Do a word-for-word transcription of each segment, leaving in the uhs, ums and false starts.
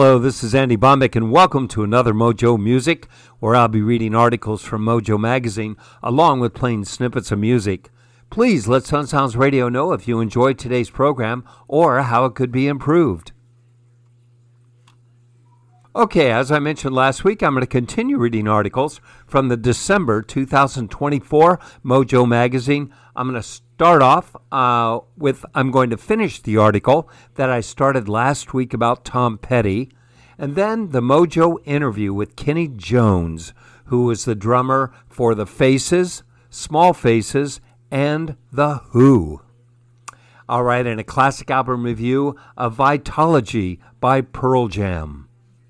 Hello, this is Andy Bombeck, and welcome to another Mojo Music, where I'll be reading articles from Mojo Magazine, along with playing snippets of music. Please let Sun Sounds Radio know if you enjoyed today's program or how it could be improved. Okay, as I mentioned last week, I'm going to continue reading articles from the December two thousand twenty-four Mojo Magazine. I'm going to start off uh, with, I'm going to finish the article that I started last week about Tom Petty, and then the Mojo interview with Kenny Jones, who was the drummer for The Faces, Small Faces, and The Who. All right, and a classic album review of Vitalogy by Pearl Jam.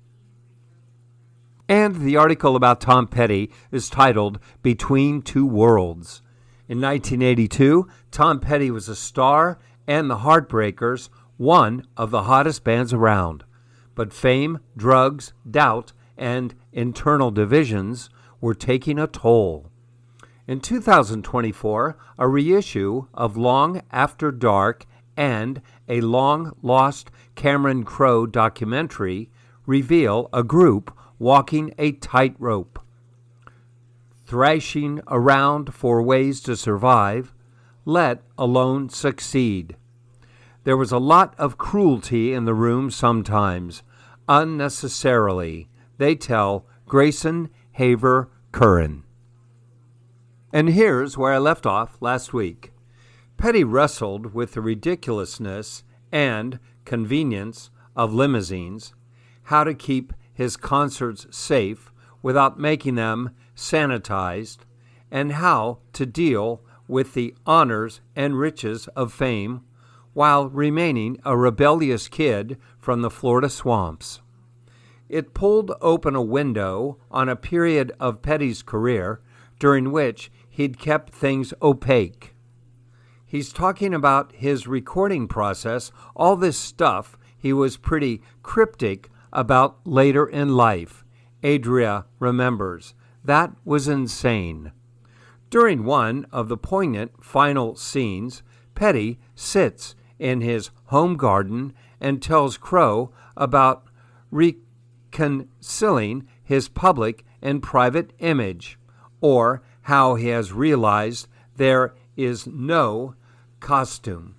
And the article about Tom Petty is titled Between Two Worlds. In nineteen eighty-two, Tom Petty was a star and the Heartbreakers, one of the hottest bands around. But fame, drugs, doubt, and internal divisions were taking a toll. In two thousand twenty-four, a reissue of Long After Dark and a long-lost Cameron Crowe documentary reveal a group walking a tightrope, thrashing around for ways to survive, let alone succeed. There was a lot of cruelty in the room sometimes, unnecessarily, they tell Grayson Haver Curran. And here's where I left off last week. Petty wrestled with the ridiculousness and convenience of limousines, how to keep his concerts safe without making them sanitized, and how to deal with the honors and riches of fame while remaining a rebellious kid from the Florida swamps. It pulled open a window on a period of Petty's career during which he'd kept things opaque. He's talking about his recording process, all this stuff he was pretty cryptic about later in life. Adria remembers. That was insane. During one of the poignant final scenes, Petty sits in his home garden and tells Crowe about reconciling his public and private image, or how he has realized there is no costume.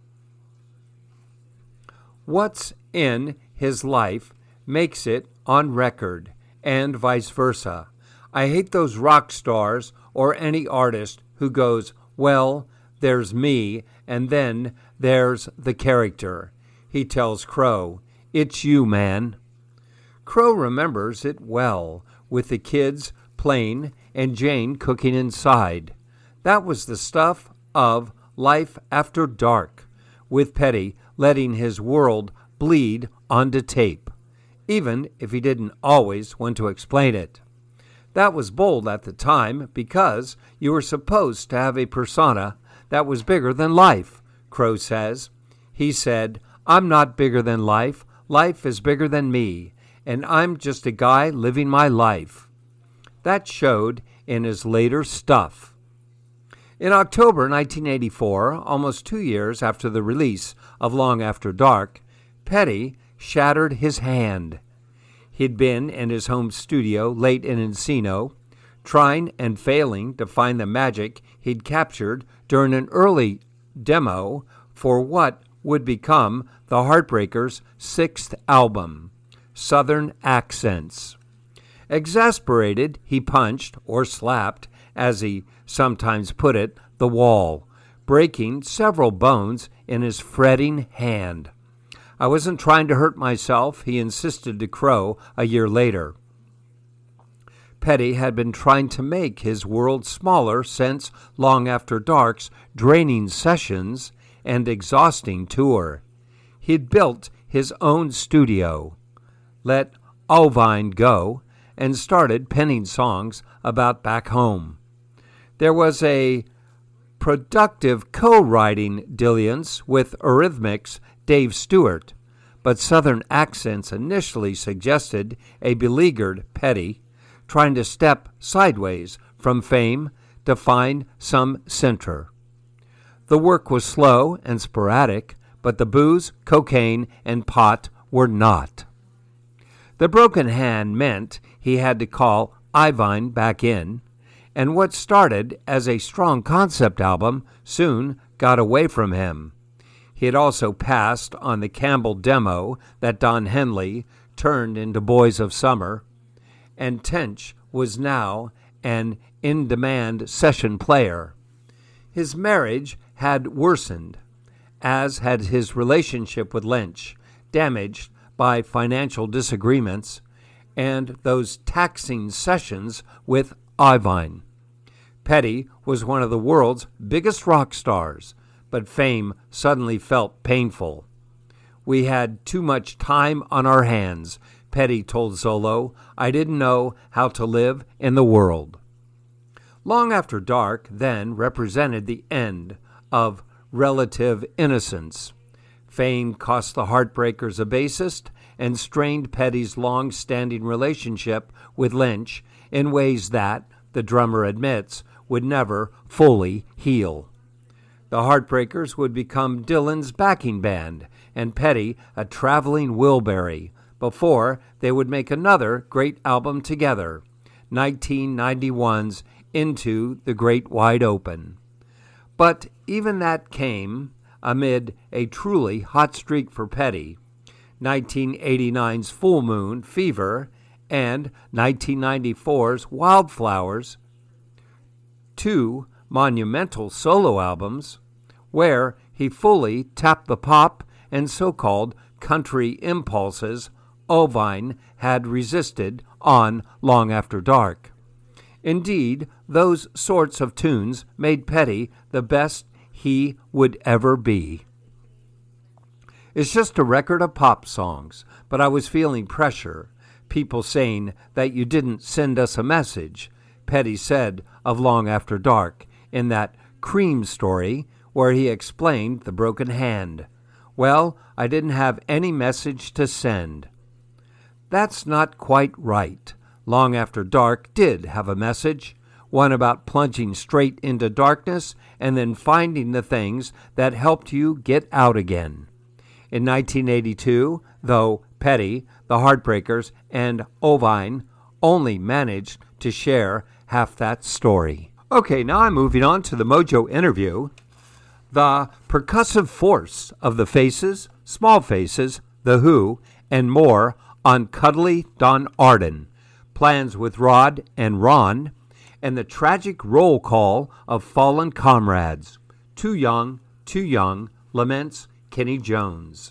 What's in his life makes it on record, and vice versa. I hate those rock stars or any artist who goes, well, there's me, and then there's the character. He tells Crowe, it's you, man. Crowe remembers it well, with the kids playing and Jane cooking inside. That was the stuff of Life After Dark, with Petty letting his world bleed onto tape, even if he didn't always want to explain it. That was bold at the time because you were supposed to have a persona that was bigger than life, Crowe says. He said, I'm not bigger than life. Life is bigger than me, and I'm just a guy living my life. That showed in his later stuff. In October nineteen eighty-four, almost two years after the release of Long After Dark, Petty shattered his hand. He'd been in his home studio late in Encino, trying and failing to find the magic he'd captured during an early demo for what would become the Heartbreakers' sixth album, Southern Accents. Exasperated, he punched, or slapped, as he sometimes put it, the wall, breaking several bones in his fretting hand. I wasn't trying to hurt myself, he insisted to Crowe a year later. Petty had been trying to make his world smaller since Long After Dark's draining sessions and exhausting tour. He'd built his own studio, let Ulvine go, and started penning songs about back home. There was a productive co-writing dalliance with Eurythmics' Dave Stewart, but Southern Accents initially suggested a beleaguered Petty trying to step sideways from fame to find some center. The work was slow and sporadic, but the booze, cocaine, and pot were not. The broken hand meant he had to call Ivine back in, and what started as a strong concept album soon got away from him. He had also passed on the Campbell demo that Don Henley turned into Boys of Summer, and Tench was now an in-demand session player. His marriage had worsened, as had his relationship with Lynch, damaged by financial disagreements and those taxing sessions with Ivine. Petty was one of the world's biggest rock stars, but fame suddenly felt painful. "We had too much time on our hands," Petty told Zolo. "I didn't know how to live in the world." Long After Dark then represented the end of relative innocence. Fame cost the Heartbreakers a bassist and strained Petty's long-standing relationship with Lynch in ways that, the drummer admits, would never fully heal. The Heartbreakers would become Dylan's backing band and Petty a traveling Wilbury before they would make another great album together, nineteen ninety-one's Into the Great Wide Open. But even that came amid a truly hot streak for Petty, nineteen eighty-nine's Full Moon, Fever, and nineteen ninety-four's Wildflowers, two monumental solo albums where he fully tapped the pop and so-called country impulses Ivine had resisted on Long After Dark. Indeed, those sorts of tunes made Petty the best he would ever be. It's just a record of pop songs, but I was feeling pressure, people saying that you didn't send us a message, Petty said of Long After Dark in that Cream story where he explained the broken hand. Well, I didn't have any message to send. That's not quite right. Long After Dark did have a message, one about plunging straight into darkness and then finding the things that helped you get out again. In nineteen eighty-two, though, Petty, the Heartbreakers, and Ivine only managed to share half that story. Okay, now I'm moving on to the Mojo interview. The percussive force of the Faces, Small Faces, The Who, and more on Cuddly Don Arden, plans with Rod and Ron, and the tragic roll call of fallen comrades. Too Young, Too Young, laments Kenny Jones.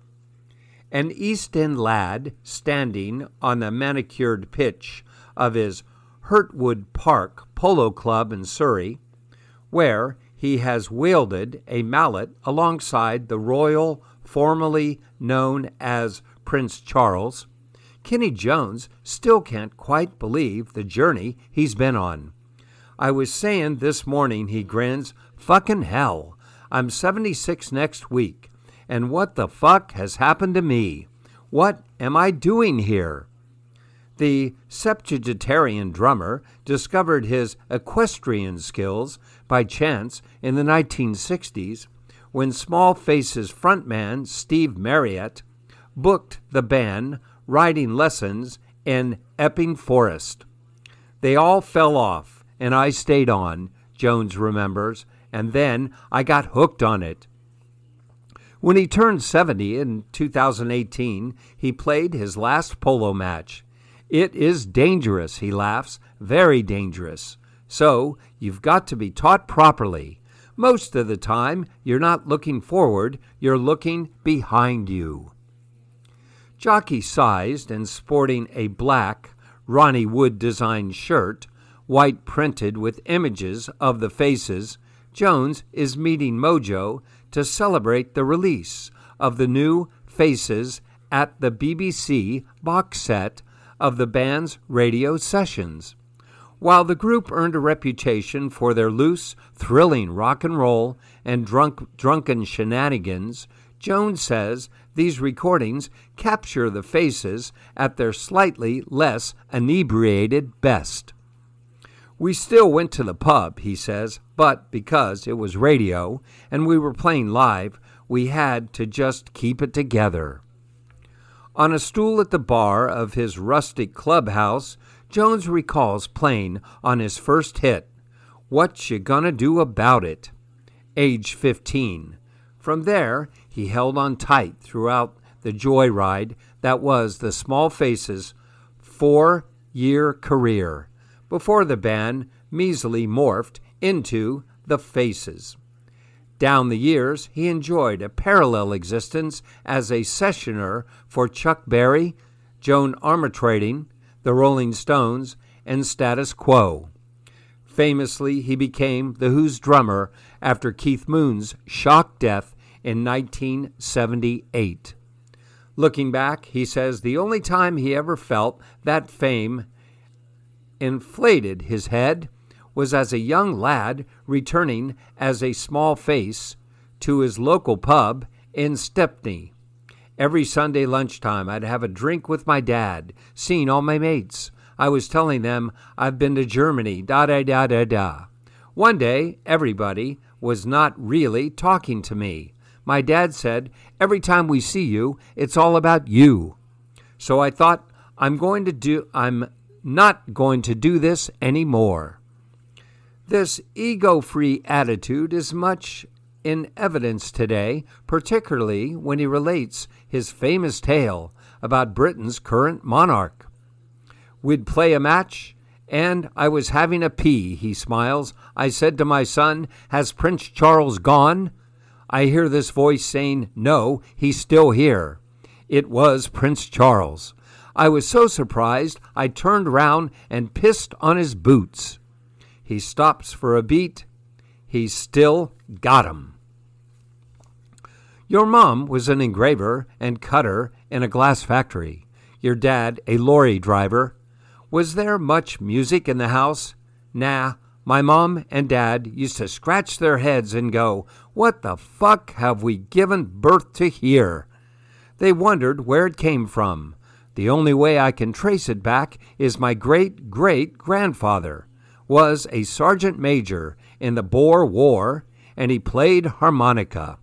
An East End lad standing on the manicured pitch of his Hurtwood Park Polo Club in Surrey, where he has wielded a mallet alongside the royal formerly known as Prince Charles, Kenny Jones still can't quite believe the journey he's been on. "I was saying this morning," he grins, "fucking hell, I'm seventy-six next week, and what the fuck has happened to me? What am I doing here?" The septuagenarian drummer discovered his equestrian skills by chance in the nineteen sixties when Small Faces frontman Steve Marriott booked the band riding lessons in Epping Forest. "They all fell off, and I stayed on," Jones remembers, "and then I got hooked on it." When he turned seventy in two thousand eighteen, he played his last polo match. "It is dangerous," he laughs, "very dangerous. So you've got to be taught properly. Most of the time, you're not looking forward, you're looking behind you." Jockey-sized and sporting a black Ronnie Wood-designed shirt, white printed with images of the Faces, Jones is meeting Mojo to celebrate the release of the new Faces at the B B C box set of the band's radio sessions. While the group earned a reputation for their loose, thrilling rock and roll and drunk, drunken shenanigans, Jones says these recordings capture the Faces at their slightly less inebriated best. "We still went to the pub," he says, "but because it was radio and we were playing live, we had to just keep it together." On a stool at the bar of his rustic clubhouse, Jones recalls playing on his first hit, What You Gonna Do About It? Age fifteen. From there, he held on tight throughout the joyride that was the Small Faces' four-year career, before the band measly morphed into the Faces. Down the years, he enjoyed a parallel existence as a sessioner for Chuck Berry, Joan Armatrading, the Rolling Stones, and Status Quo. Famously, he became The Who's drummer after Keith Moon's shock death in nineteen seventy-eight. Looking back, he says the only time he ever felt that fame inflated his head was as a young lad returning as a small face to his local pub in Stepney. Every Sunday lunchtime, I'd have a drink with my dad, seeing all my mates. I was telling them I've been to Germany, da-da-da-da-da. One day, everybody was not really talking to me. My dad said, every time we see you, it's all about you. So I thought, I'm going to do, I'm not going to do this anymore. This ego-free attitude is much in evidence today, particularly when he relates his famous tale about Britain's current monarch. We'd play a match, and I was having a pee, he smiles. I said to my son, has Prince Charles gone? I hear this voice saying, no, he's still here. It was Prince Charles. I was so surprised, I turned round and pissed on his boots. He stops for a beat. He's still got 'em. Your mom was an engraver and cutter in a glass factory. Your dad, a lorry driver. Was there much music in the house? Nah, my mom and dad used to scratch their heads and go, what the fuck have we given birth to here? They wondered where it came from. The only way I can trace it back is my great-great-grandfather was a sergeant major in the Boer War, and he played harmonica.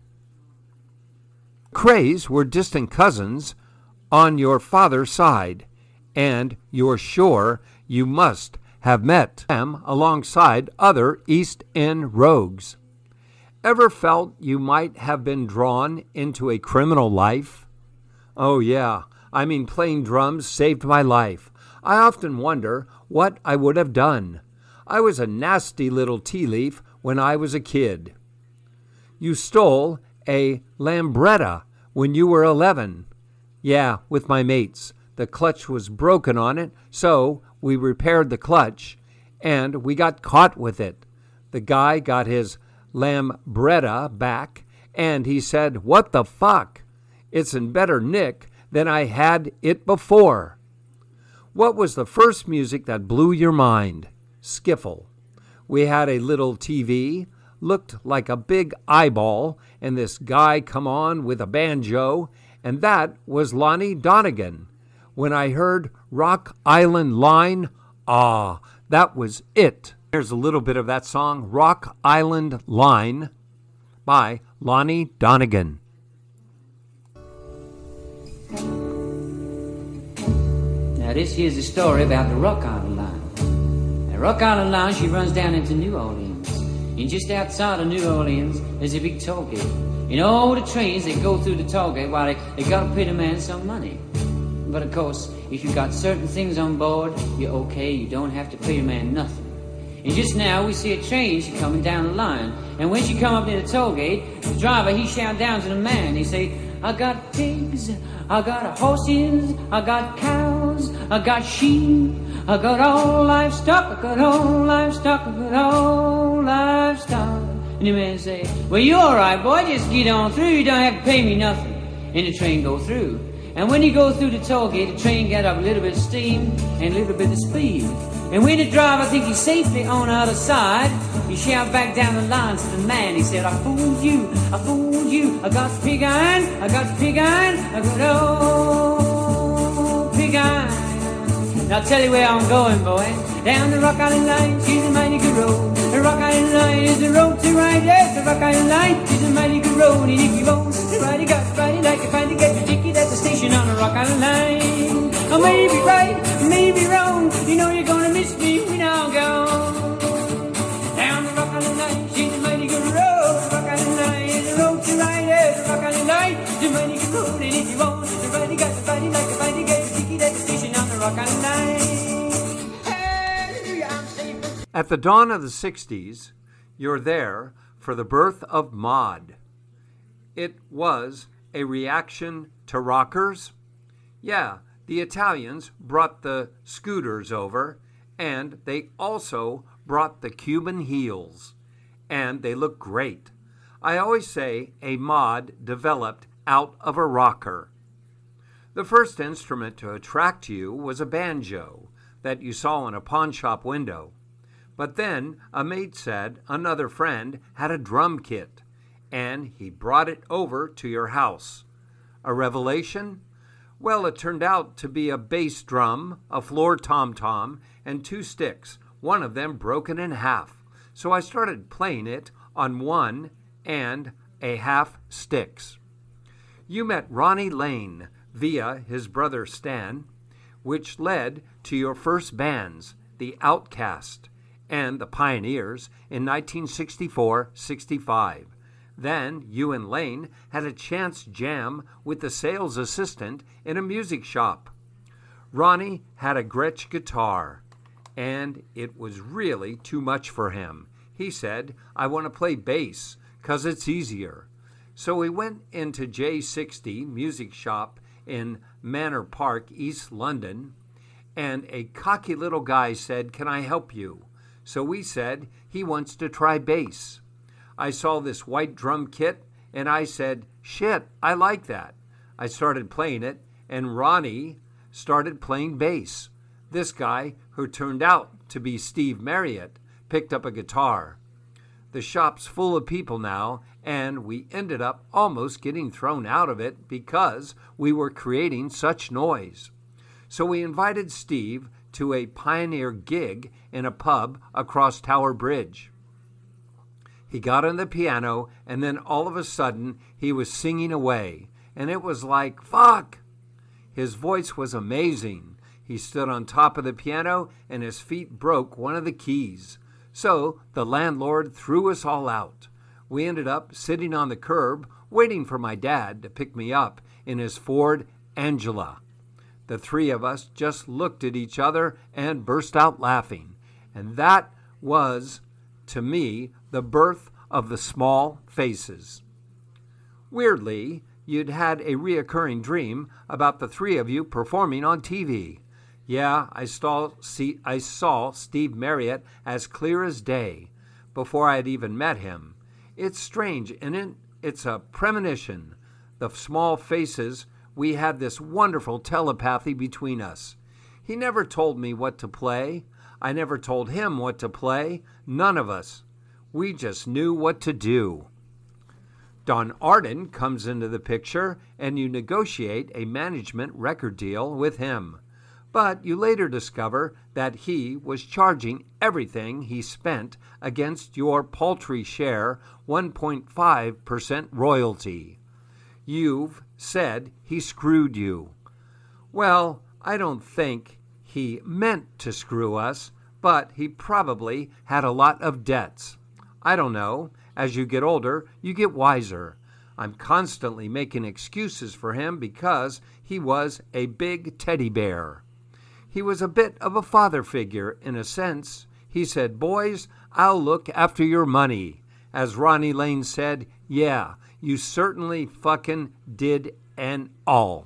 Crays were distant cousins on your father's side, and you're sure you must have met them alongside other East End rogues. Ever felt you might have been drawn into a criminal life? Oh yeah, I mean playing drums saved my life. I often wonder what I would have done. I was a nasty little tea leaf when I was a kid. You stole a Lambretta when you were eleven. Yeah, with my mates. The clutch was broken on it, so we repaired the clutch, and we got caught with it. The guy got his Lambretta back, and he said, what the fuck? It's in better nick than I had it before. What was the first music that blew your mind? Skiffle. We had a little T V, looked like a big eyeball, and this guy come on with a banjo, and that was Lonnie Donegan. When I heard Rock Island Line, ah, that was it. Here's a little bit of that song, Rock Island Line, by Lonnie Donegan. Now this here's a story about the Rock Island Line. The Rock Island Line, she runs down into New Orleans. And just outside of New Orleans, there's a big toll gate. And all the trains that go through the toll gate, well, they, they gotta pay the man some money. But of course, if you got certain things on board, you're okay, you don't have to pay the man nothing. And just now, we see a train, she coming down the line. And when she come up near the toll gate, the driver, he shout down to the man, he say, I got pigs, I got horses, I got cows, I got sheep, I got all livestock, I got all livestock, I got all livestock. And the man say, well, you all right, boy, just get on through, you don't have to pay me nothing. And the train go through. And when you go through the toll gate, the train got up a little bit of steam and a little bit of speed. And when the driver think he's safely on the other side, he shout back down the line to the man. He said, I fooled you, I fooled you. I got pig iron, I got pig iron, I got old pig iron. Now I'll tell you where I'm going, boy. Down the Rock Island Line, she's a mighty good road. The Rock Island Line is the road to ride. Yes, the Rock Island Line is a mighty good road. And if you want to ride, you got to ride it like you find to get your ticket at the station on the Rock Island Line. I may be right, may be wrong, you know you're gonna miss me when I'm gone. Down the Rock Island Line, she's a mighty good road. Rock Island Line is a road to ride at. The Rock Island Line is a mighty good road, and if you want, everybody got the body like a body, get a ticket at the station on the Rock Island Line. Hallelujah, I'm safe. At the dawn of the sixties, you're there for the birth of mod. It was a reaction to rockers. Yeah, the Italians brought the scooters over, and they also brought the Cuban heels, and they look great. I always say a mod developed out of a rocker. The first instrument to attract you was a banjo that you saw in a pawn shop window. But then a mate said another friend had a drum kit, and he brought it over to your house. A revelation? Well, it turned out to be a bass drum, a floor tom-tom, and two sticks, one of them broken in half. So I started playing it on one and a half sticks. You met Ronnie Lane via his brother Stan, which led to your first bands, the Outcast and the Pioneers, in nineteen sixty-four sixty-five. Then you and Lane had a chance jam with the sales assistant in a music shop. Ronnie had a Gretsch guitar, and it was really too much for him. He said, I want to play bass, 'cause it's easier. So we went into J sixty Music Shop in Manor Park, East London, and a cocky little guy said, can I help you? So we said, he wants to try bass. I saw this white drum kit, and I said, shit, I like that. I started playing it, and Ronnie started playing bass. This guy, who turned out to be Steve Marriott, picked up a guitar. The shop's full of people now, and we ended up almost getting thrown out of it because we were creating such noise. So we invited Steve to a Pioneer gig in a pub across Tower Bridge. He got on the piano, and then all of a sudden, he was singing away, and it was like, fuck! His voice was amazing. He stood on top of the piano, and his feet broke one of the keys. So the landlord threw us all out. We ended up sitting on the curb, waiting for my dad to pick me up in his Ford Angela. The three of us just looked at each other and burst out laughing. And that was, to me, the birth of the Small Faces. Weirdly, you'd had a reoccurring dream about the three of you performing on T V. Yeah, I saw, see, I saw Steve Marriott as clear as day before I had even met him. It's strange, and it, it's a premonition. The Small Faces, we had this wonderful telepathy between us. He never told me what to play. I never told him what to play. None of us. We just knew what to do. Don Arden comes into the picture, and you negotiate a management record deal with him. But you later discover that he was charging everything he spent against your paltry share, one point five percent royalty. You've said he screwed you. Well, I don't think he meant to screw us, but he probably had a lot of debts. I don't know. As you get older, you get wiser. I'm constantly making excuses for him because he was a big teddy bear. He was a bit of a father figure in a sense. He said, boys, I'll look after your money. As Ronnie Lane said, yeah, you certainly fucking did and all.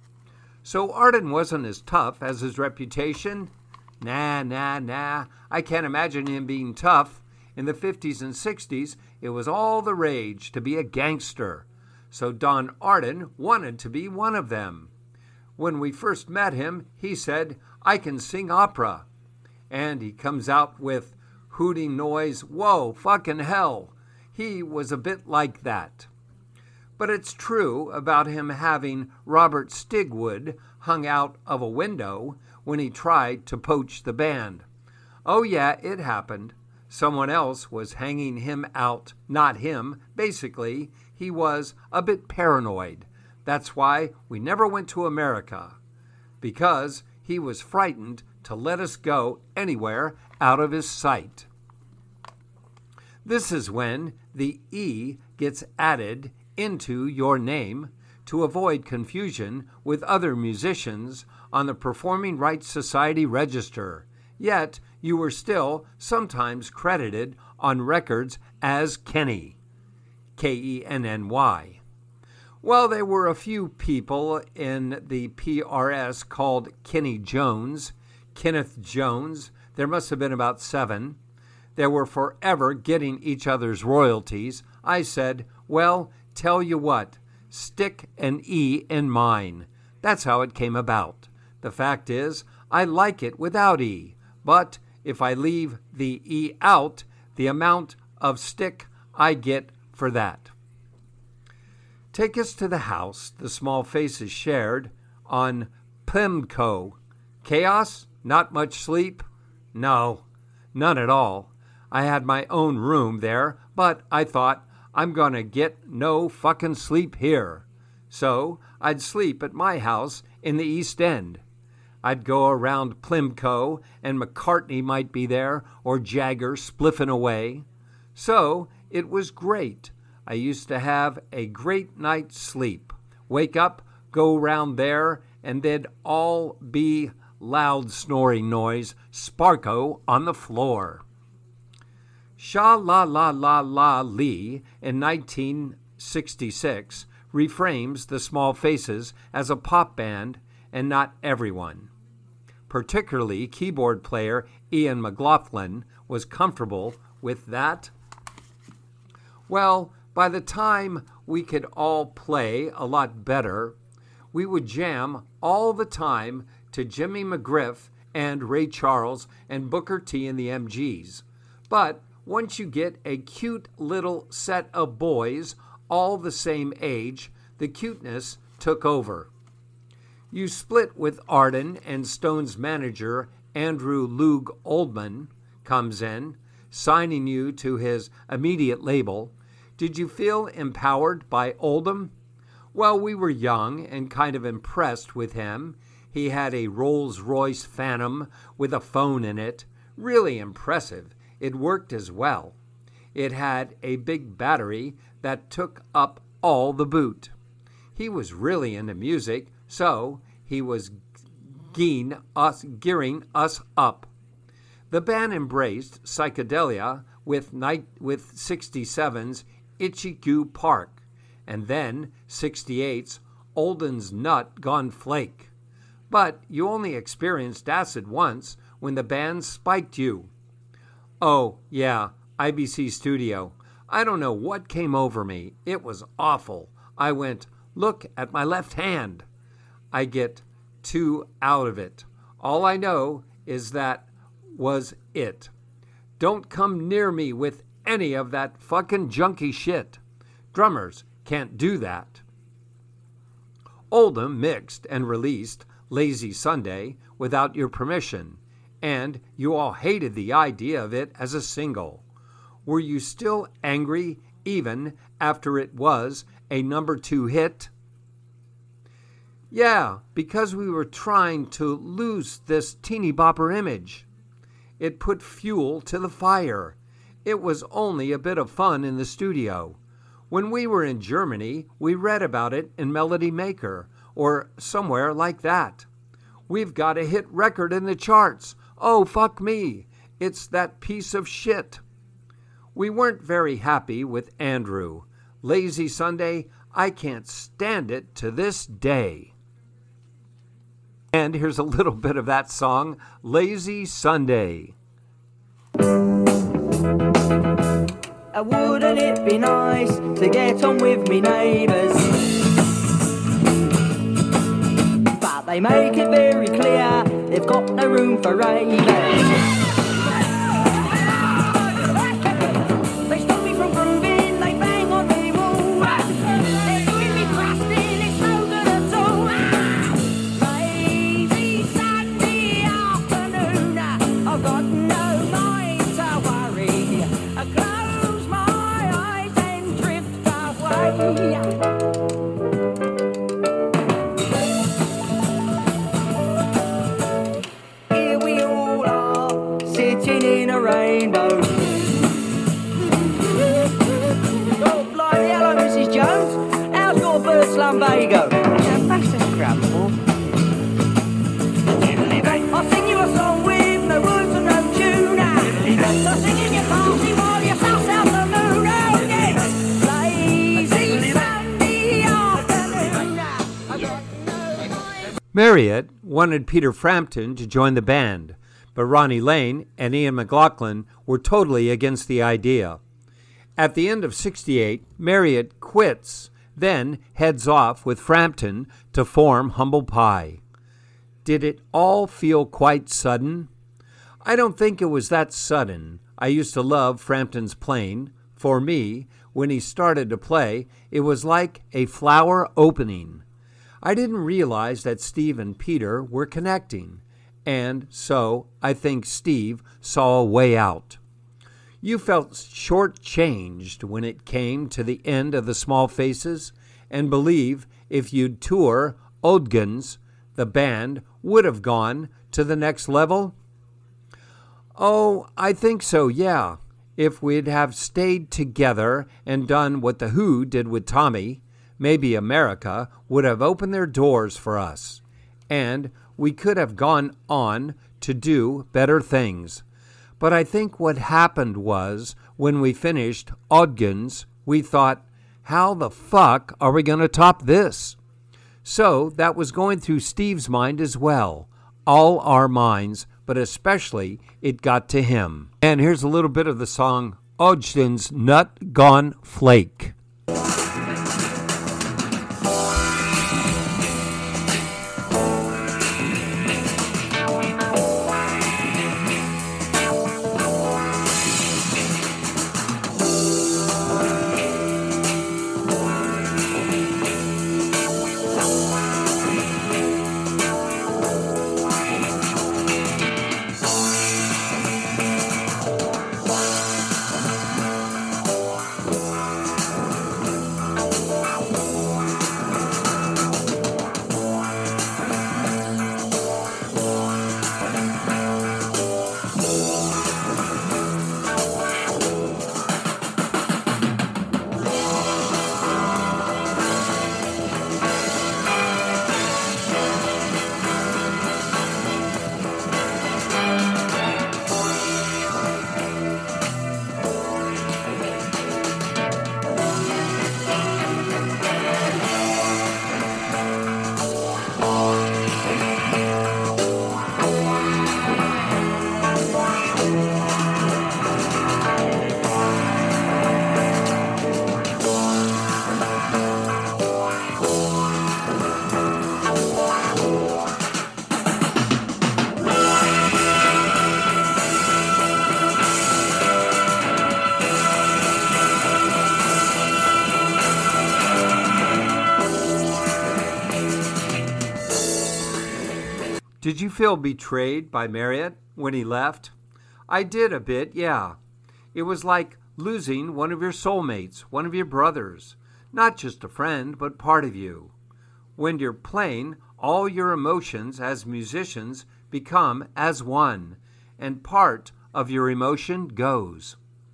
So Arden wasn't as tough as his reputation. Nah, nah, nah. I can't imagine him being tough. In the fifties and sixties, it was all the rage to be a gangster. So Don Arden wanted to be one of them. When we first met him, he said, I can sing opera. And he comes out with hooting noise, whoa, fucking hell. He was a bit like that. But it's true about him having Robert Stigwood hung out of a window when he tried to poach the band. Oh yeah, it happened. Someone else was hanging him out, not him. Basically, he was a bit paranoid. That's why we never went to America, because he was frightened to let us go anywhere out of his sight. This is when the E gets added into your name to avoid confusion with other musicians on the Performing Rights Society register, yet you were still sometimes credited on records as Kenny, K E N N Y. Well, there were a few people in the P R S called Kenny Jones, Kenneth Jones. There must have been about seven. They were forever getting each other's royalties. I said, well, tell you what, stick an E in mine. That's how it came about. The fact is, I like it without E, but if I leave the E out, the amount of stick I get for that. Take us to the house the small faces shared on Pimco. Chaos? Not much sleep? No, none at all. I had my own room there, but I thought, I'm gonna get no fucking sleep here. So I'd sleep at my house in the East End. I'd go around Plimco, and McCartney might be there, or Jagger spliffing away. So it was great. I used to have a great night's sleep. Wake up, go round there, and they'd all be loud snoring noise, Sparko on the floor. Sha La La La La Lee in nineteen sixty-six reframes the Small Faces as a pop band, and not everyone. Particularly keyboard player Ian McLaughlin was comfortable with that. Well, by the time we could all play a lot better, we would jam all the time to Jimmy McGriff and Ray Charles and Booker T and the M Gs. But once you get a cute little set of boys, all the same age, the cuteness took over. You split with Arden, and Stone's manager, Andrew Loog Oldman, comes in, signing you to his immediate label. Did you feel empowered by Oldham? Well, we were young and kind of impressed with him. He had a Rolls-Royce Phantom with a phone in it. Really impressive. It worked as well. It had a big battery that took up all the boot. He was really into music, so he was geeing us, gearing us up. The band embraced psychedelia with night with sixty-seven's Itchy Goo Park, and then sixty-eight's Olden's Nut Gone Flake. But you only experienced acid once when the band spiked you. Oh, yeah, I B C Studio. I don't know what came over me. It was awful. I went, look at my left hand. I get two out of it. All I know is that was it. Don't come near me with any of that fucking junky shit. Drummers can't do that. Oldham mixed and released Lazy Sunday without your permission, and you all hated the idea of it as a single. Were you still angry even after it was a number two hit? Yeah, because we were trying to lose this teeny bopper image. It put fuel to the fire. It was only a bit of fun in the studio. When we were in Germany, we read about it in Melody Maker or somewhere like that. We've got a hit record in the charts. Oh, fuck me. It's that piece of shit. We weren't very happy with Andrew. Lazy Sunday, I can't stand it to this day. And here's a little bit of that song, Lazy Sunday. Uh, wouldn't it be nice to get on with me neighbours? But they make it very clear they've got no room for ravers. they go. Yeah, that's incredible. I'll sing you a song with no words and no tune. So sing in your party while you suss out the moon. Oh yeah, lazy Sunday afternoon. Marriott wanted Peter Frampton to join the band, but Ronnie Lane and Ian McLaughlin were totally against the idea. At the end of sixty-eight, Marriott quits, then heads off with Frampton to form Humble Pie. Did it all feel quite sudden? I don't think it was that sudden. I used to love Frampton's playing. For me, when he started to play, it was like a flower opening. I didn't realize that Steve and Peter were connecting, and so I think Steve saw a way out. You felt shortchanged when it came to the end of the Small Faces, and believe if you'd tour Odgens, the band would have gone to the next level? Oh, I think so, yeah. If we'd have stayed together and done what The Who did with Tommy, maybe America would have opened their doors for us, and we could have gone on to do better things. But I think what happened was, when we finished Odgens, we thought, how the fuck are we going to top this? So that was going through Steve's mind as well. All our minds, but especially it got to him. And here's a little bit of the song, Odgens Nut Gone Flake. Did you feel betrayed by Marriott when he left? I did a bit, yeah. It was like losing one of your soulmates, one of your brothers. Not just a friend, but part of you. When you're playing, all your emotions as musicians become as one, and part of your emotion goes.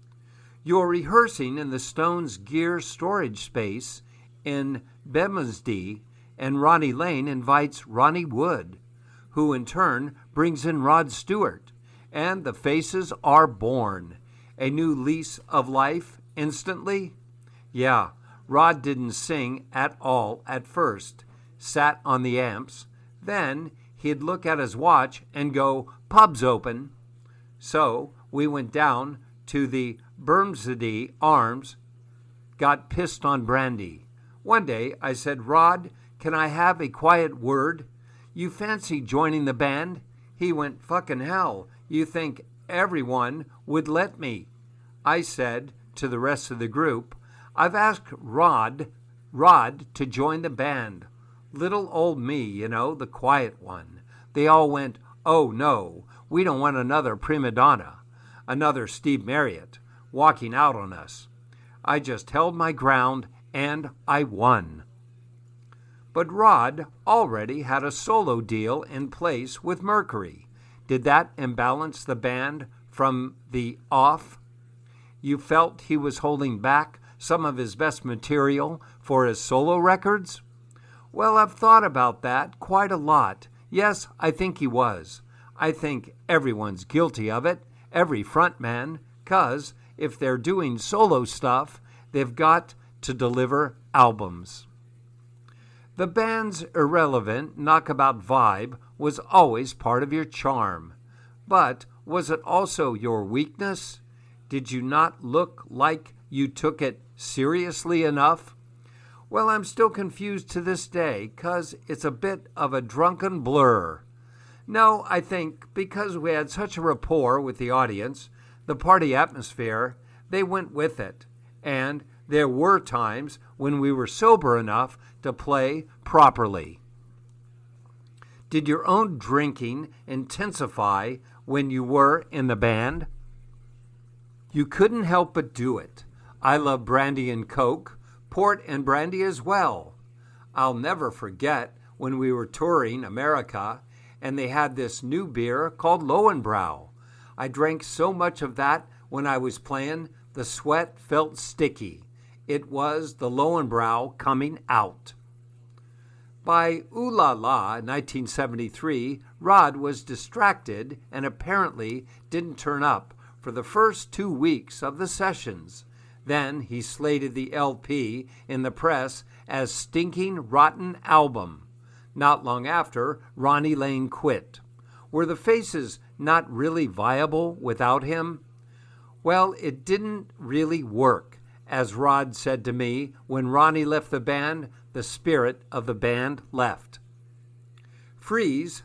You're rehearsing in the Stones' gear storage space in Bermondsey, and Ronnie Lane invites Ronnie Wood, who in turn brings in Rod Stewart, and the Faces are born. A new lease of life instantly? Yeah, Rod didn't sing at all at first, sat on the amps. Then he'd look at his watch and go, "Pub's open." So we went down to the Bermondsey Arms, got pissed on brandy. One day I said, "Rod, can I have a quiet word? You fancy joining the band?" He went, "Fucking hell, you think everyone would let me?" I said to the rest of the group, "I've asked Rod, Rod to join the band. Little old me, you know, the quiet one." They all went, "Oh no, we don't want another prima donna, another Steve Marriott, walking out on us." I just held my ground, and I won. But Rod already had a solo deal in place with Mercury. Did that imbalance the band from the off? You felt he was holding back some of his best material for his solo records? Well, I've thought about that quite a lot. Yes, I think he was. I think everyone's guilty of it, every frontman, 'cause if they're doing solo stuff, they've got to deliver albums. The band's irrelevant knockabout vibe was always part of your charm. But was it also your weakness? Did you not look like you took it seriously enough? Well, I'm still confused to this day, 'cause it's a bit of a drunken blur. No, I think because we had such a rapport with the audience, the party atmosphere, they went with it. And there were times when we were sober enough to play properly. Did your own drinking intensify when you were in the band? You couldn't help but do it. I love brandy and Coke, port and brandy as well. I'll never forget when we were touring America and they had this new beer called Lowenbrau. I drank so much of that when I was playing, the sweat felt sticky. It was the Lowenbrau coming out. By Ooh La La, nineteen seventy-three, Rod was distracted and apparently didn't turn up for the first two weeks of the sessions. Then he slated the L P in the press as Stinking Rotten Album. Not long after, Ronnie Lane quit. Were the Faces not really viable without him? Well, it didn't really work. As Rod said to me, when Ronnie left the band, the spirit of the band left. Freeze,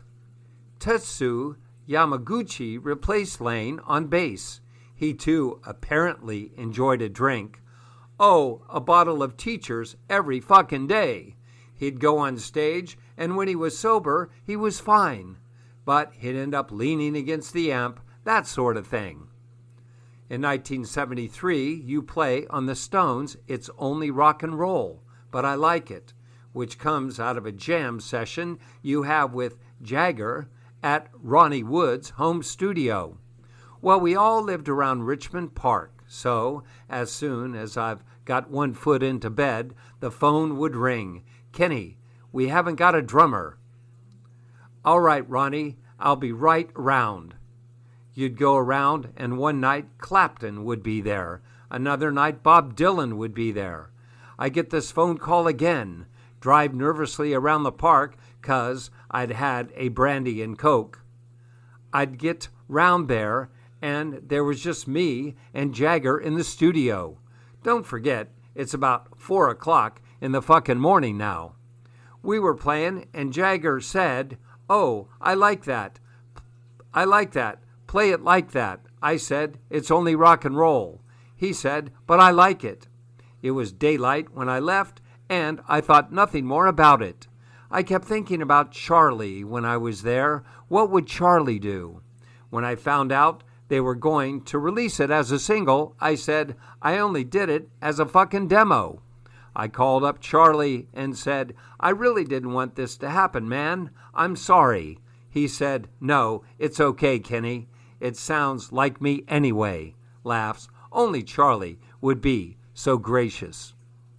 Tetsu Yamaguchi replaced Lane on bass. He too apparently enjoyed a drink. Oh, a bottle of Teachers every fucking day. He'd go on stage, and when he was sober, he was fine. But he'd end up leaning against the amp, that sort of thing. In nineteen seventy-three, you play on the Stones' It's Only Rock and Roll, But I Like It, which comes out of a jam session you have with Jagger at Ronnie Wood's home studio. Well, we all lived around Richmond Park, so as soon as I've got one foot into bed, the phone would ring. Kenny, we haven't got a drummer. All right, Ronnie, I'll be right around. You'd go around, and one night Clapton would be there. Another night Bob Dylan would be there. I get this phone call again, drive nervously around the park 'cause I'd had a brandy and Coke. I'd get round there, and there was just me and Jagger in the studio. Don't forget, it's about four o'clock in the fucking morning now. We were playing, and Jagger said, "Oh, I like that. I like that. Play it like that." I said, "It's only rock and roll." He said, "But I like it." It was daylight when I left, and I thought nothing more about it. I kept thinking about Charlie when I was there. What would Charlie do? When I found out they were going to release it as a single, I said, I only did it as a fucking demo. I called up Charlie and said, I really didn't want this to happen, man. I'm sorry. He said, no, it's okay, Kenny. It sounds like me anyway. Laughs. Only Charlie would be so gracious.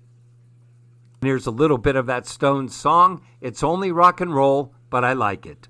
And here's a little bit of that Stones song. It's only rock and roll, but I like it.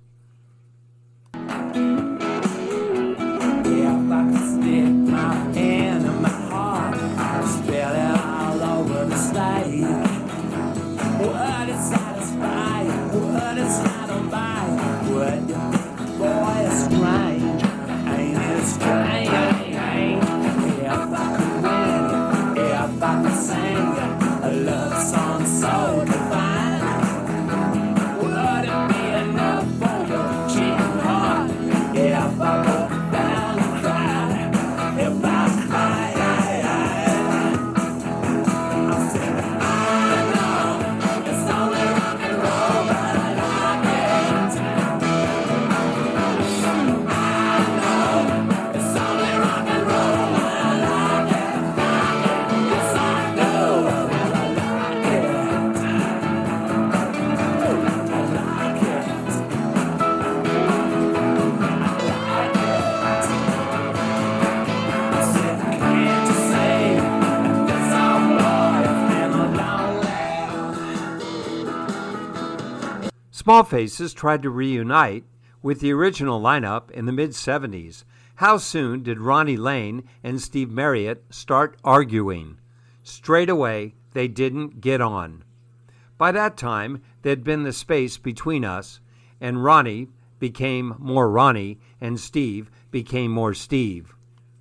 Small Faces tried to reunite with the original lineup in the mid-seventies. How soon did Ronnie Lane and Steve Marriott start arguing? Straight away, they didn't get on. By that time, there'd been the space between us, and Ronnie became more Ronnie, and Steve became more Steve.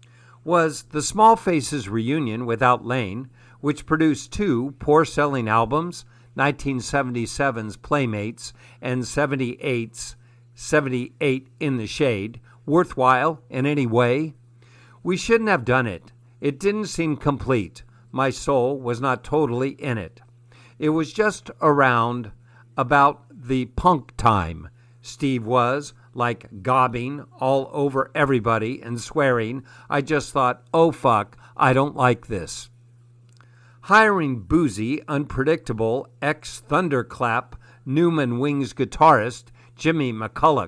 Was the Small Faces reunion without Lane, which produced two poor-selling albums, nineteen seventy-seven's Playmates and seventy-eight's seventy-eight in the Shade, worthwhile in any way? We shouldn't have done it. It didn't seem complete. My soul was not totally in it. It was just around about the punk time. Steve was, like, gobbing all over everybody and swearing. I just thought, oh fuck, I don't like this. Hiring boozy, unpredictable, ex-Thunderclap, Newman Wings guitarist Jimmy McCulloch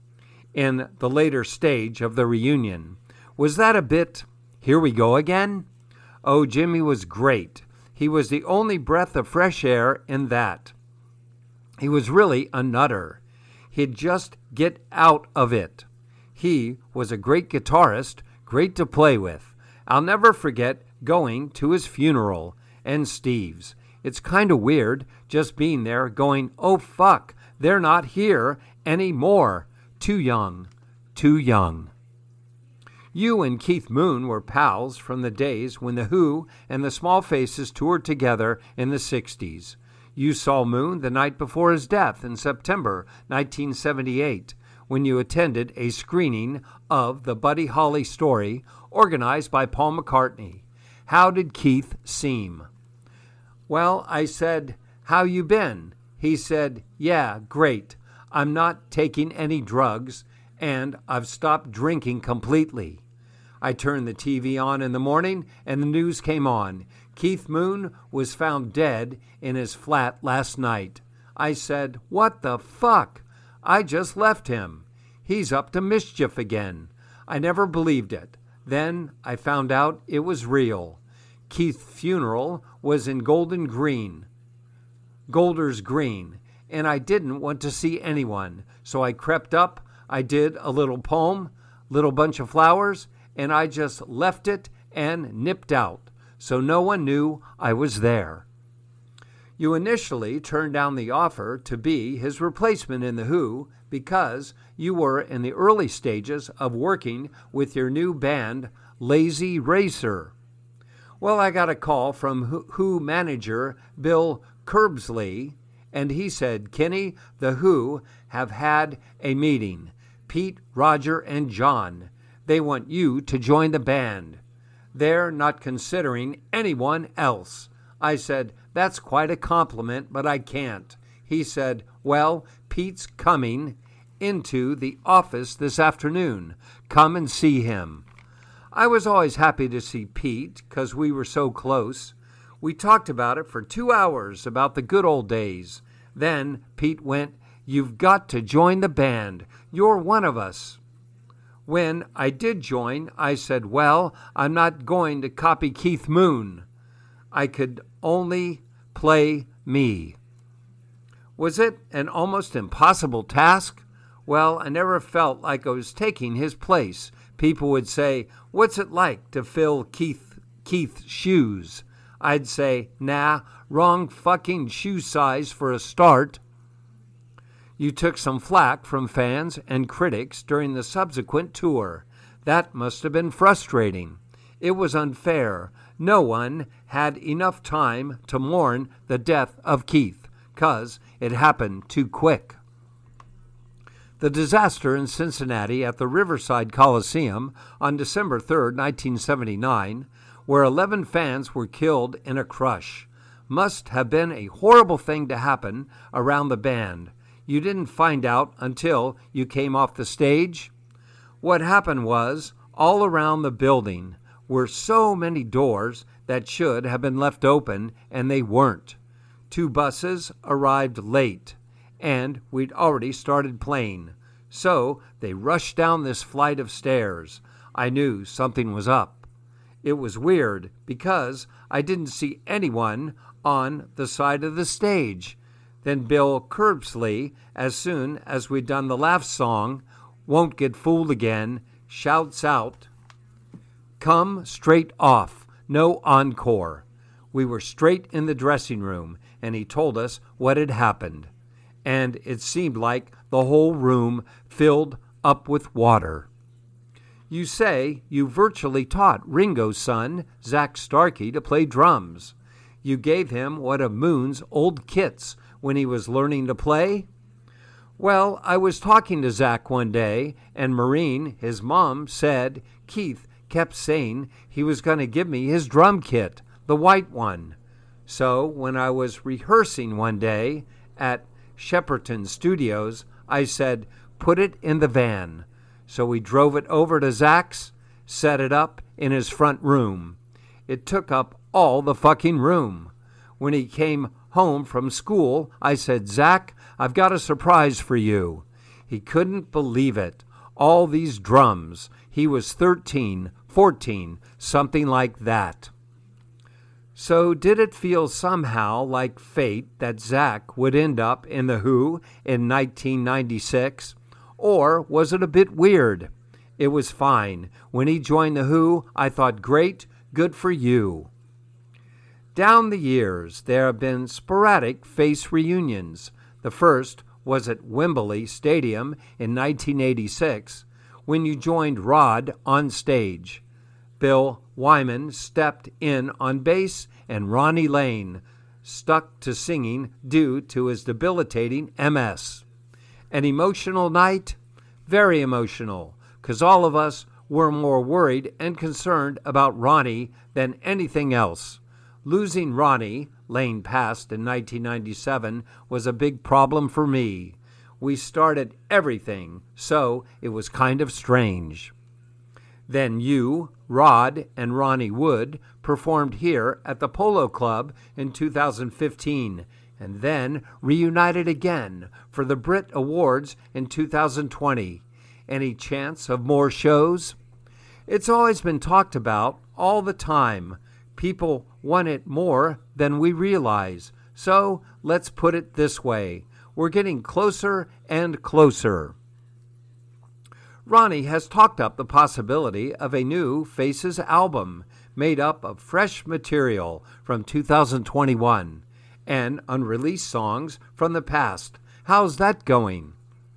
in the later stage of the reunion. Was that a bit, here we go again? Oh, Jimmy was great. He was the only breath of fresh air in that. He was really a nutter. He'd just get out of it. He was a great guitarist, great to play with. I'll never forget going to his funeral and Steve's. It's kind of weird just being there going, oh fuck, they're not here anymore. Too young, too young. You and Keith Moon were pals from the days when The Who and the Small Faces toured together in the sixties. You saw Moon the night before his death in September nineteen seventy-eight when you attended a screening of the Buddy Holly story organized by Paul McCartney. How did Keith seem? Well, I said, how you been? He said, yeah, great. I'm not taking any drugs, and I've stopped drinking completely. I turned the T V on in the morning, and the news came on. Keith Moon was found dead in his flat last night. I said, what the fuck? I just left him. He's up to mischief again. I never believed it. Then I found out it was real. Keith's funeral was in Golden Green, Golders Green, and I didn't want to see anyone. So I crept up, I did a little poem, little bunch of flowers, and I just left it and nipped out, so no one knew I was there. You initially turned down the offer to be his replacement in The Who because you were in the early stages of working with your new band, Lazy Racer. Well, I got a call from Who manager Bill Curbsley, and he said, Kenny, The Who have had a meeting. Pete, Roger, and John. They want you to join the band. They're not considering anyone else. I said, that's quite a compliment, but I can't. He said, well, Pete's coming into the office this afternoon. Come and see him. I was always happy to see Pete because we were so close. We talked about it for two hours, about the good old days. Then Pete went, you've got to join the band. You're one of us. When I did join, I said, well, I'm not going to copy Keith Moon. I could only play me. Was it an almost impossible task? Well, I never felt like I was taking his place. People would say, what's it like to fill Keith Keith's shoes? I'd say, nah, wrong fucking shoe size for a start. You took some flack from fans and critics during the subsequent tour. That must have been frustrating. It was unfair. No one had enough time to mourn the death of Keith, 'cause it happened too quick. The disaster in Cincinnati at the Riverside Coliseum on December third, nineteen seventy-nine, where eleven fans were killed in a crush, must have been a horrible thing to happen around the band. You didn't find out until you came off the stage? What happened was, all around the building were so many doors that should have been left open, and they weren't. Two buses arrived late, and we'd already started playing. So they rushed down this flight of stairs. I knew something was up. It was weird because I didn't see anyone on the side of the stage. Then Bill Curbsley, as soon as we'd done the laugh song, Won't Get Fooled Again, shouts out, "Come straight off, no encore." We were straight in the dressing room, and he told us what had happened. And it seemed like the whole room filled up with water. You say you virtually taught Ringo's son, Zach Starkey, to play drums. You gave him one of Moon's old kits when he was learning to play? Well, I was talking to Zach one day, and Maureen, his mom, said Keith kept saying he was going to give me his drum kit, the white one. So when I was rehearsing one day at Shepperton Studios, I said, put it in the van. So we drove it over to Zach's, set it up in his front room. It took up all the fucking room. When he came home from school, I said, Zach, I've got a surprise for you. He couldn't believe it. All these drums. He was thirteen, fourteen, something like that. So did it feel somehow like fate that Zach would end up in The Who in nineteen ninety-six? Or was it a bit weird? It was fine. When he joined The Who, I thought, great, good for you. Down the years, there have been sporadic Face reunions. The first was at Wembley Stadium in nineteen eighty-six, when you joined Rod on stage. Bill Wyman stepped in on bass, and Ronnie Lane stuck to singing due to his debilitating M S. An emotional night? Very emotional, because all of us were more worried and concerned about Ronnie than anything else. Losing Ronnie, Lane passed in nineteen ninety-seven, was a big problem for me. We started everything, so it was kind of strange. Then you, Rod, and Ronnie Wood performed here at the Polo Club in two thousand fifteen, and then reunited again for the Brit Awards in two thousand twenty. Any chance of more shows? It's always been talked about all the time. People want it more than we realize. So let's put it this way. We're getting closer and closer. Ronnie has talked up the possibility of a new Faces album made up of fresh material from two thousand twenty-one and unreleased songs from the past. How's that going?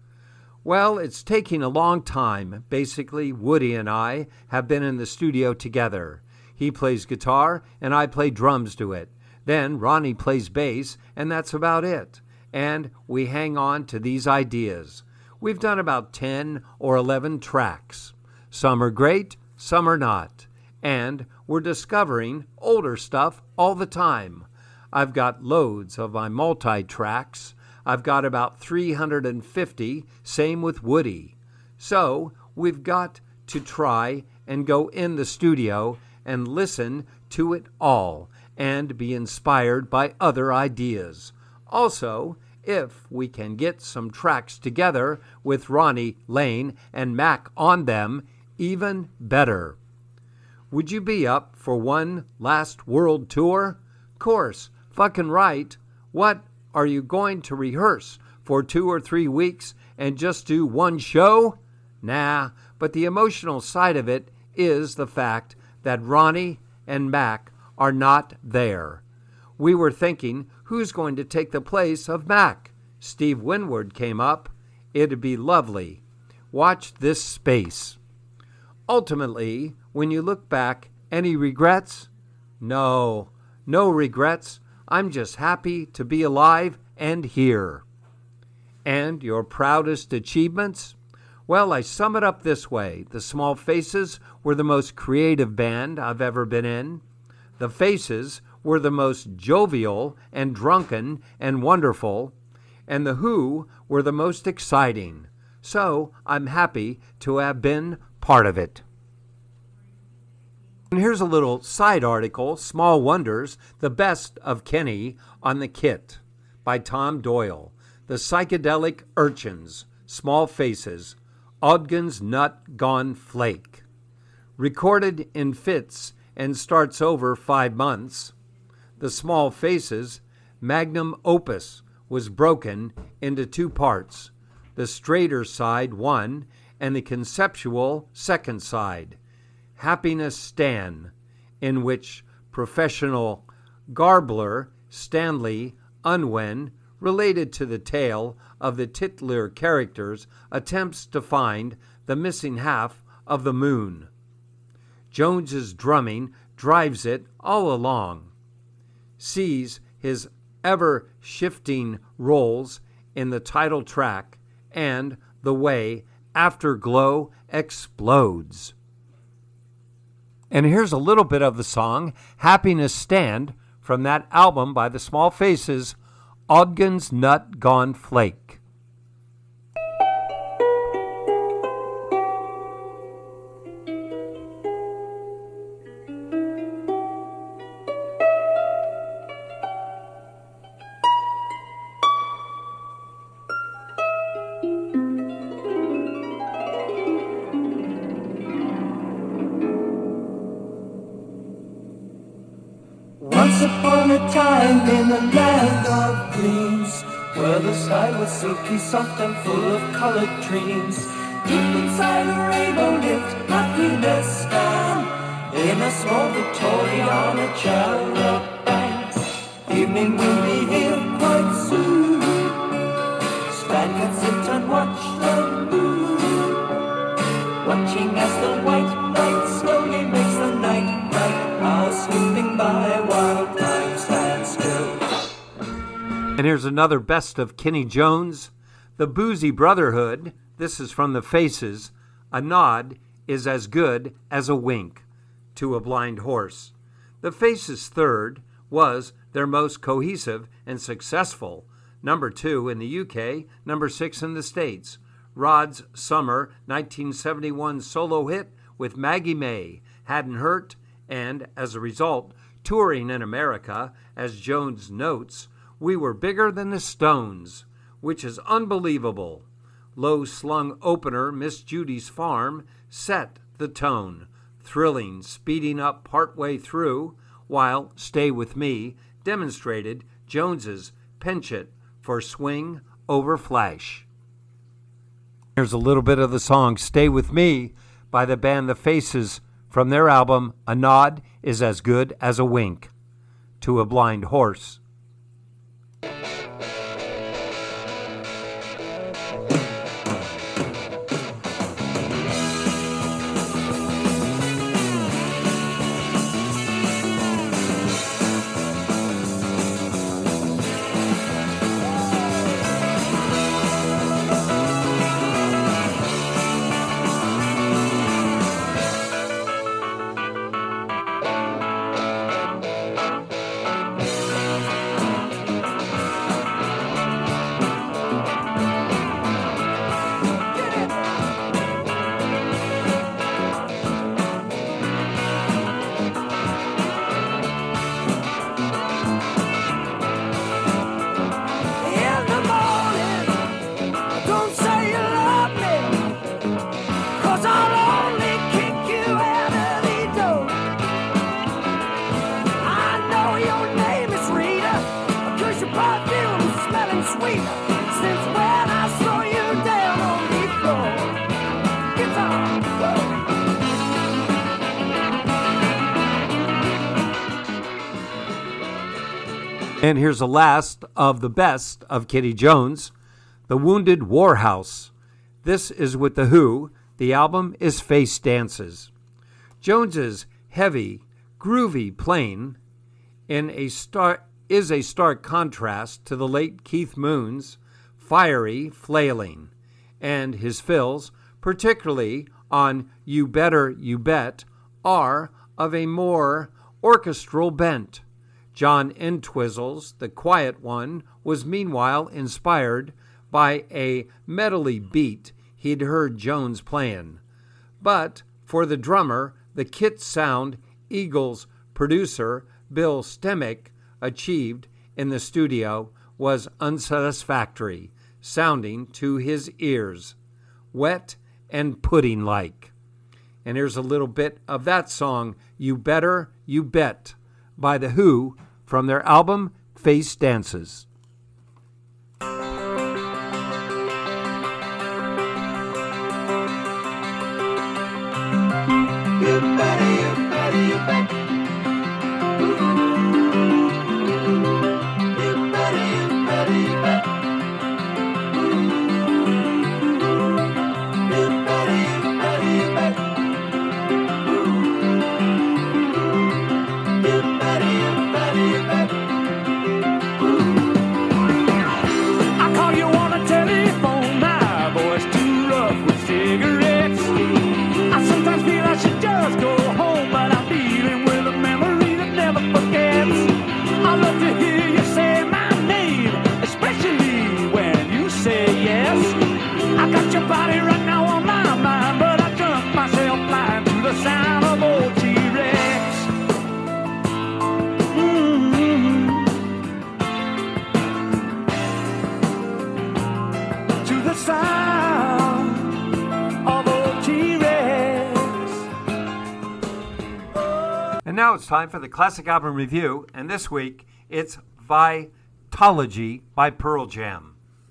Well, it's taking a long time. Basically, Woody and I have been in the studio together. He plays guitar, and I play drums to it. Then Ronnie plays bass, and that's about it. And we hang on to these ideas. We've done about ten or eleven tracks. Some are great, some are not. And we're discovering older stuff all the time. I've got loads of my multi-tracks. I've got about three hundred fifty, same with Woody. So we've got to try and go in the studio and listen to it all and be inspired by other ideas. Also, if we can get some tracks together with Ronnie Lane and Mac on them, even better. Would you be up for one last world tour? Course, fucking right. What, are you going to rehearse for two or three weeks and just do one show? Nah, but the emotional side of it is the fact that Ronnie and Mac are not there. We were thinking, who's going to take the place of Mac? Steve Winwood came up. It'd be lovely. Watch this space. Ultimately, when you look back, any regrets? No, no regrets. I'm just happy to be alive and here. And your proudest achievements? Well, I sum it up this way. The Small Faces were the most creative band I've ever been in. The Faces were the most jovial and drunken and wonderful. And The Who were the most exciting. So I'm happy to have been part of it. And here's a little side article, Small Wonders, The Best of Kenny on the Kit, by Tom Doyle. The Psychedelic Urchins, Small Faces, Ogden's Nut Gone Flake. Recorded in fits and starts over five months. The Small Faces, Magnum Opus, was broken into two parts, the straighter side one and the conceptual second side, Happiness Stan, in which professional garbler Stanley Unwin, related to the tale of the titular characters, attempts to find the missing half of the moon. Jones's drumming drives it all along, sees his ever-shifting roles in the title track, and the way Afterglow explodes. And here's a little bit of the song Happiness Stand from that album by the Small Faces, Ogden's Nut Gone Flake. Once upon a time in the land of dreams, where the sky was silky soft and full of colored dreams, deep inside a rainbow lived happiness stand, in a small Victoriana chariot bank. Evening will be here quite soon, Stan can sit and watch the moon, watching as the white light slowly makes the night bright, hours slipping by while time stands still. And here's another best of Kenny Jones, The Boozy Brotherhood. This is from the Faces. A nod is as good as a wink to a blind horse. The Faces' third was their most cohesive and successful. Number two in the U K, number six in the States. Rod's summer nineteen seventy-one solo hit with Maggie May, Hadn't Hurt, and as a result, touring in America, as Jones notes, we were bigger than the Stones, which is unbelievable. Low-slung opener Miss Judy's Farm set the tone, thrilling, speeding up partway through, while Stay With Me demonstrated Jones's penchant for swing over flash. Here's a little bit of the song Stay With Me by the band The Faces from their album A Nod is as Good as a Wink to a Blind Horse. And here's the last of the best of Kenny Jones, The Wounded Warhouse. This is with The Who. The album is Face Dances. Jones's heavy, groovy playing in a star- is a stark contrast to the late Keith Moon's fiery flailing, and his fills, particularly on You Better You Bet, are of a more orchestral bent. John Entwistle's The Quiet One was meanwhile inspired by a medley beat he'd heard Jones playing. But for the drummer, the kit sound Eagles producer Bill Stemick achieved in the studio was unsatisfactory, sounding to his ears wet and pudding-like. And here's a little bit of that song, You Better You Bet, by The Who from their album Face Dances. just go home, but I'm leaving with a memory that never forgets. I love to hear you say my name, especially when you say yes. I got your body right now on my mind, but I jump myself blind to the sound of old T-Rex. Mm-hmm. To the sound of old T-Rex. And now it's time for the Classic Album Review, and this week it's Vitalogy by Pearl Jam.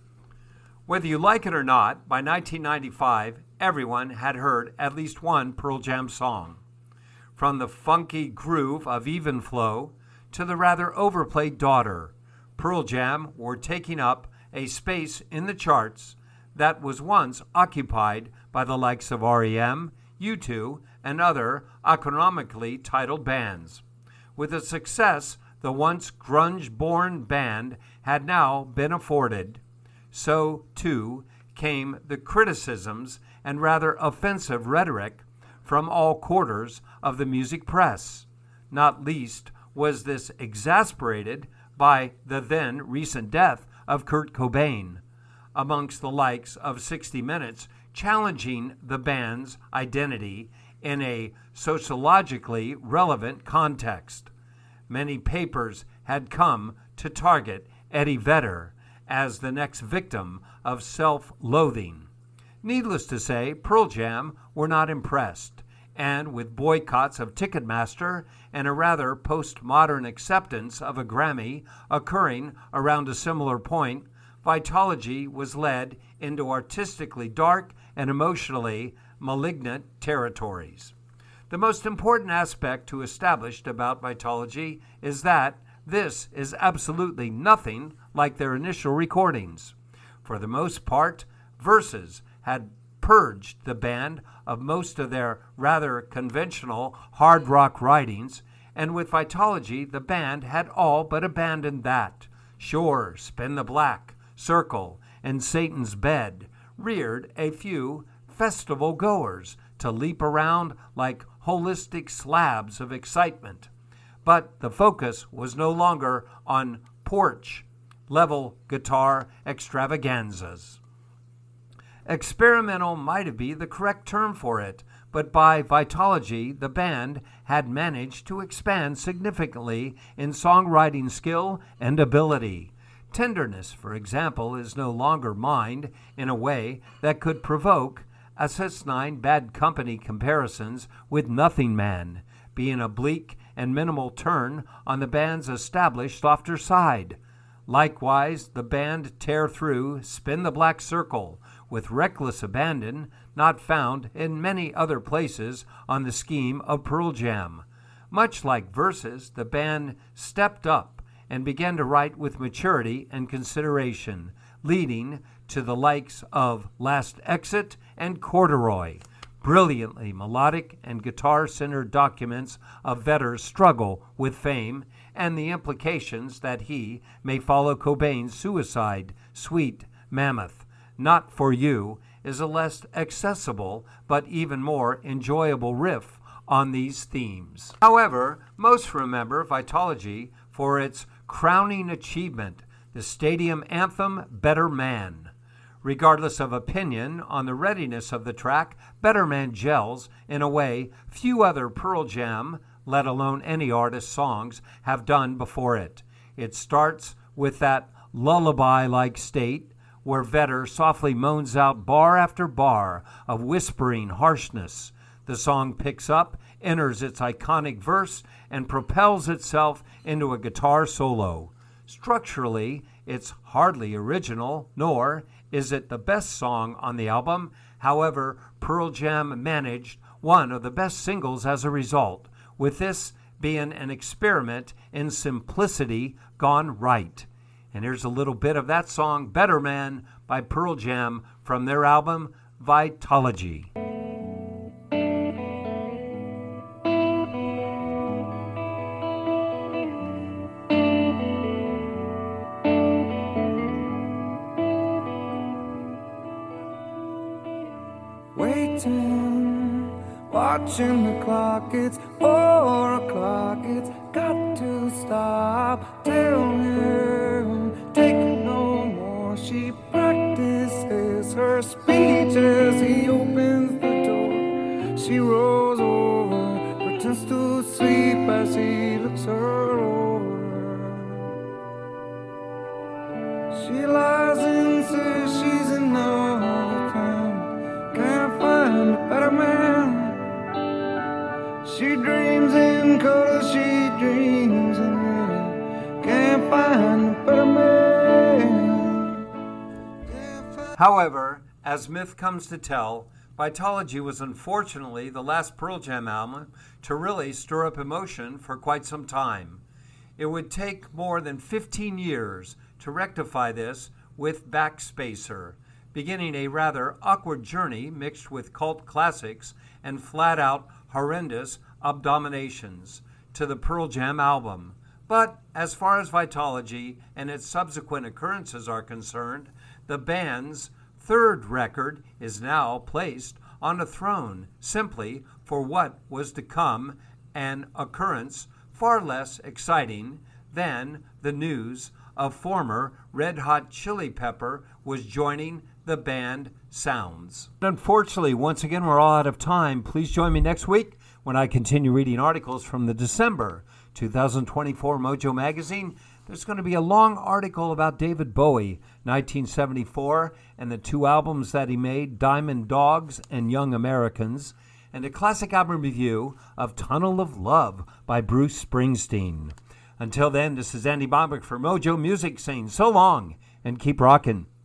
Whether you like it or not, by nineteen ninety-five, everyone had heard at least one Pearl Jam song. From the funky groove of Even Flow to the rather overplayed Daughter, Pearl Jam were taking up a space in the charts that was once occupied by the likes of R E M, U two, and other economically titled bands. With the success the once grunge-born band had now been afforded, so, too, came the criticisms and rather offensive rhetoric from all quarters of the music press. Not least was this exasperated by the then recent death of Kurt Cobain, amongst the likes of sixty minutes challenging the band's identity in a sociologically relevant context. Many papers had come to target Eddie Vedder as the next victim of self-loathing. Needless to say, Pearl Jam were not impressed, and with boycotts of Ticketmaster and a rather postmodern acceptance of a Grammy occurring around a similar point, Vitalogy was led into artistically dark and emotionally malignant territories. The most important aspect to establish about Vitalogy is that this is absolutely nothing like their initial recordings. For the most part, Versus had purged the band of most of their rather conventional hard rock writings, and with Vitalogy, the band had all but abandoned that. Sure, Spin the Black, Circle, and Satan's Bed reared a few festival goers to leap around like holistic slabs of excitement. But the focus was no longer on porch-level guitar extravaganzas. Experimental might be the correct term for it, but by Vitalogy, the band had managed to expand significantly in songwriting skill and ability. Tenderness, for example, is no longer mined in a way that could provoke asinine Bad Company comparisons with Nothing Man, being a bleak and minimal turn on the band's established softer side. Likewise, the band tear through Spin the Black Circle with reckless abandon not found in many other places on the scheme of Pearl Jam. Much like Versus, the band stepped up and began to write with maturity and consideration, leading to the likes of Last Exit and Corduroy, brilliantly melodic and guitar-centered documents of Vedder's struggle with fame and the implications that he may follow Cobain's suicide. Sweet Mammoth, Not For You is a less accessible but even more enjoyable riff on these themes. However, most remember Vitalogy for its crowning achievement, the stadium anthem Better Man. Regardless of opinion on the readiness of the track, Better Man gels in a way few other Pearl Jam, let alone any artist's songs, have done before it. It starts with that lullaby-like state where Vedder softly moans out bar after bar of whispering harshness. The song picks up, enters its iconic verse, and propels itself into a guitar solo. Structurally, it's hardly original, nor is it the best song on the album. However, Pearl Jam managed one of the best singles as a result, with this being an experiment in simplicity gone right. And here's a little bit of that song, Better Man, by Pearl Jam, from their album, Vitalogy. Waiting, watching the clock. It's four o'clock, it's got to stop. Tell him, take no more. She practices her speech as he opens the door. She rolls over, pretends to sleep as he looks her over. She lies and says she's in love with him, can't find a better man. She dreams in color, she dreams in red, can't find a better man. However, as myth comes to tell, Vitalogy was unfortunately the last Pearl Jam album to really stir up emotion for quite some time. It would take more than fifteen years to rectify this with Backspacer, beginning a rather awkward journey mixed with cult classics and flat-out horrendous abominations to the Pearl Jam album. But as far as Vitalogy and its subsequent occurrences are concerned, the band's third record is now placed on a throne simply for what was to come, an occurrence far less exciting than the news of former Red Hot Chili Pepper was joining the band Sounds. Unfortunately, once again, we're all out of time. Please join me next week when I continue reading articles from the December two thousand twenty-four Mojo magazine. There's going to be a long article about David Bowie, nineteen seventy-four, and the two albums that he made, Diamond Dogs and Young Americans, and a classic album review of Tunnel of Love by Bruce Springsteen. Until then, this is Andy Bombick for Mojo Music saying so long and keep rocking.